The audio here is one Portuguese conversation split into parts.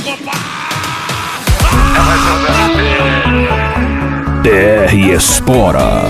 DR Espora.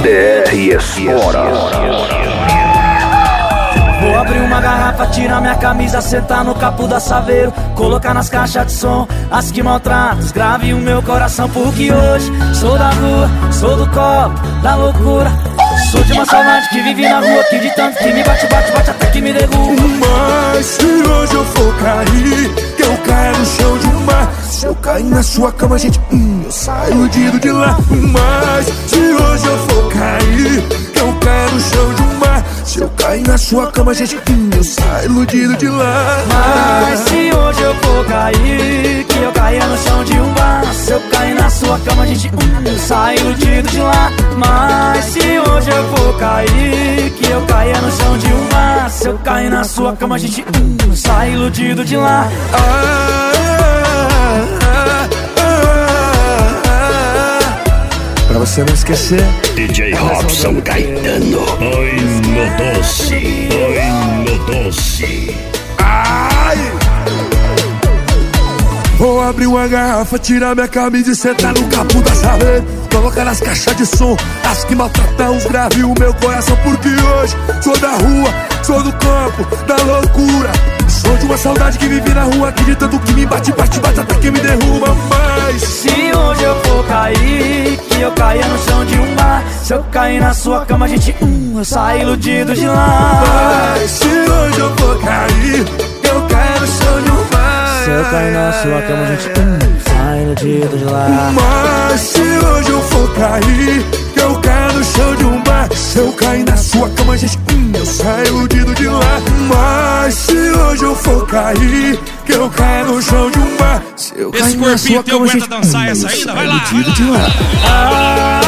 Vou abrir uma garrafa, tirar minha camisa, sentar no capô da Saveiro, colocar nas caixas de som as que maltratam, grave o meu coração, porque hoje sou da rua, sou do copo, da loucura. Sou de uma saudade que vive na rua, que de tanto que me bate até que me derruba. Mas se hoje eu for cair, que eu caia no chão de um mar. Se eu cair na sua cama, gente, eu saio iludido de lá. Mas se hoje eu for cair, que eu caia no chão de um mar. Se eu cair na sua cama, gente, eu saio iludido de lá. Mas se hoje eu for cair, que eu caia no chão de um bar. Se eu cair na sua cama, gente, eu saio iludido de lá. Mas se hoje eu for cair, que eu caia no chão de um bar. Se eu cair na sua cama, gente, eu saio iludido de lá. Pra você não esquecer, DJ Robson Caetano. Oi no doce, oi no doce. ai! Vou abrir uma garrafa, tirar minha camisa e sentar no capô da Saveiro, colocar nas caixas de som as que maltratam os graves o meu coração, porque hoje sou da rua, sou do campo, da loucura. Sou de uma saudade que vive na rua, que de tanto que me bate até que me derruba. Mas se hoje eu for cair, que eu caia no chão de um bar. Se eu cair na sua cama, gente, eu saio iludido de lá. Mas se hoje eu for cair, que eu caia no chão de um bar. Se eu cair na sua cama, gente, saio iludido de lá. Mas se hoje eu for cair, que eu caia no chão de um bar. Se eu cair na sua cama, gente, eu saio iludido de lá. Mas se hoje eu for cair, que eu caia no chão de um bar. Se eu cair na sua cama, gente, dançar essa ainda? Vai lá, iludido de lá.